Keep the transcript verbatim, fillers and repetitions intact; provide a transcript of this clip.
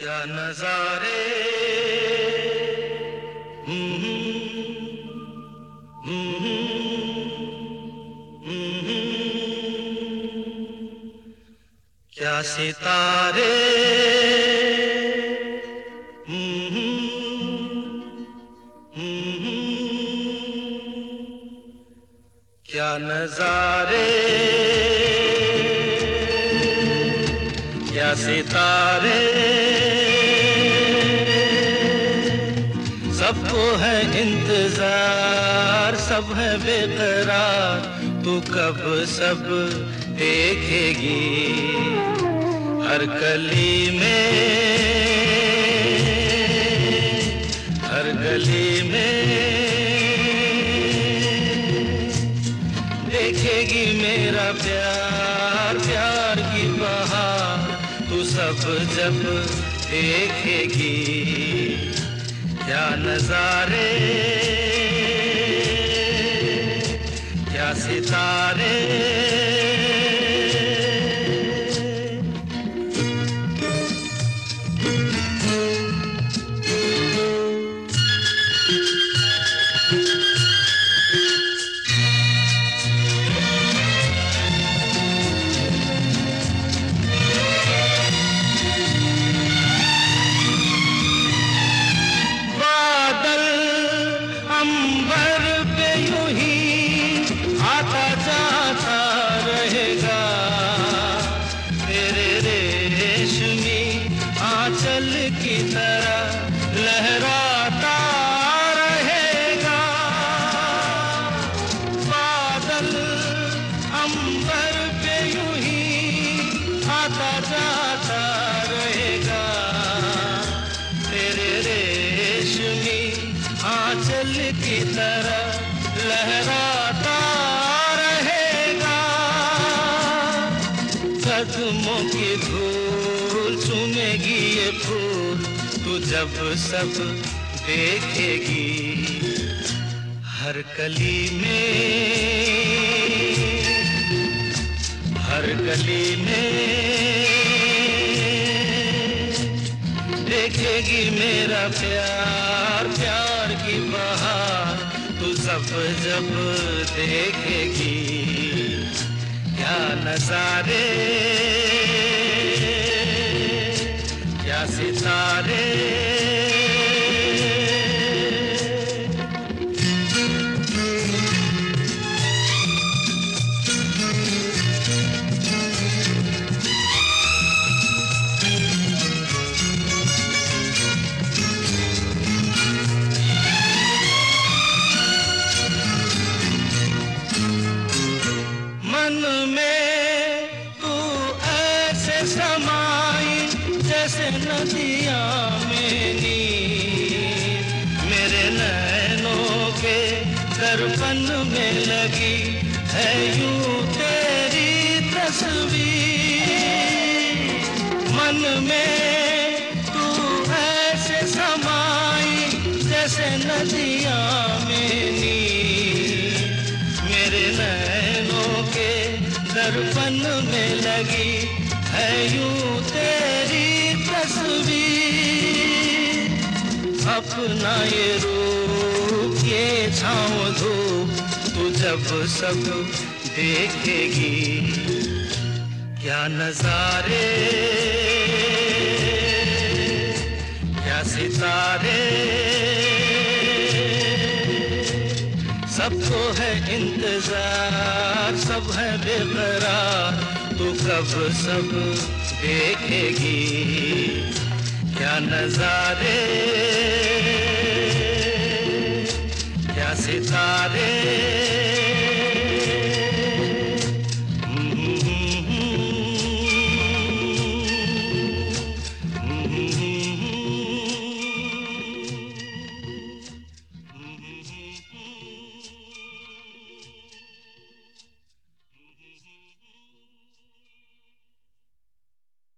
क्या नजारे। हम्म, हम्म, हम्म, क्या सितारे। हम्म, हम्म, क्या नजारे, क्या सितारे। सबको है इंतजार, सब है बेकरार, तू कब सब देखेगी। हर गली में, हर गली में देखेगी मेरा प्यार, प्यार की बहार तू सब जब देखेगी। क्या नजारे, क्या सितारे। अंबर पे यूं ही आता जाता रहेगा, तेरे रेशमी आंचल की तरह लहराता रहेगा। बादल अंबर पे यूं ही आता जाता रहेगा, तेरे रेशमी आंचल की तरह लहराता रहेगा। कदमों की धूल चूमेगी ये फूल, तू जब सब देखेगी। हर कली में, हर गली में देखेगी मेरा प्यार, प्यार की बहार तू सब जब देखेगी। क्या नजारे, क्या सितारे। मन में तू ऐसे समाई जैसे नदियाँ में नीर, मेरे नैनों के दर्पण में लगी है यूं तेरी तस्वीर। मन में तू ऐसे समाई जैसे नदियाँ में नीर, मेरे नैनों के दर्पण में लगी है यूं तेरी तस्वीर। अपना ये रूप, ये छाँव धूप तू जब सब देखेगी। क्या नजारे, क्या सितारे। सबको है इंतजार, सब है बेकरार, तू कब सब देखेगी। क्या नजारे, क्या सितारे।